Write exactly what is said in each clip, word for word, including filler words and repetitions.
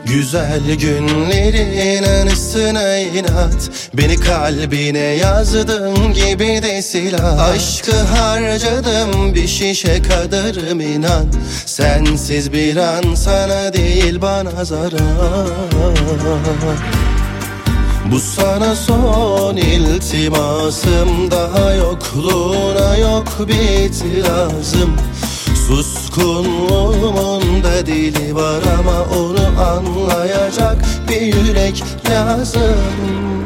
Güzel günlerin anısına inat, beni kalbine yazdım gibi de silah. Aşkı harcadım bir şişe kadarım inan. Sensiz bir an sana değil bana zarar. Bu sana son iltimasım, daha yokluğuna yok bir itirazım. Suskunluğumun da dili var ama onu anlayacak bir yürek lazım.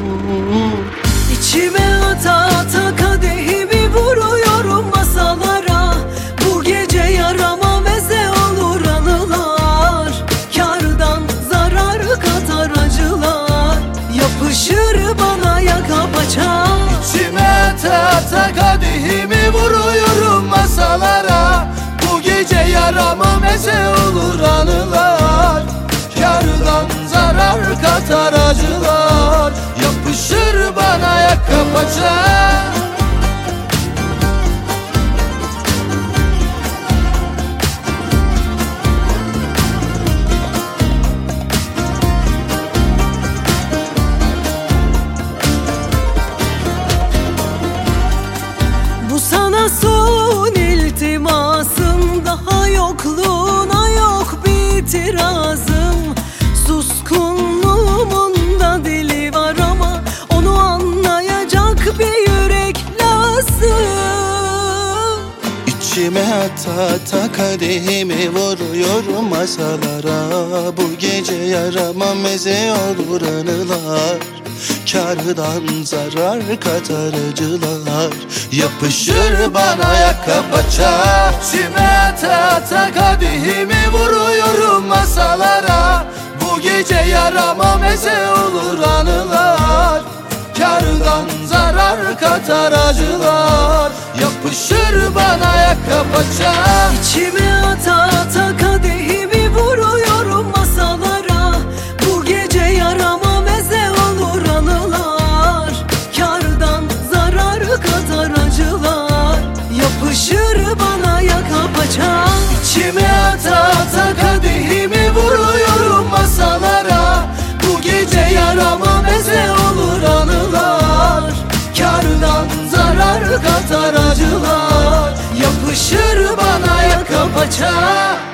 İçime ata ata kadehimi vuruyorum masalara. Bu gece yarama meze olur anılar. Kârdan zarar katar acılar, yapışır bana yaka paça. İçime ata ata kadehimi vuruyorum masalara. Bu gece yarama meze olur anılar. Kârdan zarar katar acılar, yapışır bana yaka paça. Bu sana son iltimasım, daha yokluğuna yok bir itirazım. Suskunluğumun da dili var ama onu anlayacak bir yürek lazım. İçime ata ata kadehimi vuruyorum masalara. Bu gece yarama meze olur anılar. Kârdan zarar katar acılar, yapışır bana yaka paça. İçime ata ata kadehimi vuruyorum masalara. Bu gece yarama meze olur anılar. Kârdan zarar katar acılar, yapışır bana yaka paça. İçime ata ata kadehimi vuruyorum masalara. Bu gece yarama meze olur anılar. Kârdan zarar katar acılar, yapışır bana yaka paça. İçime ata ata kadehimi vuruyorum masalara. Bu gece yarama meze olur anılar. Kârdan zarar katar acılar, yapışır bana yaka paça.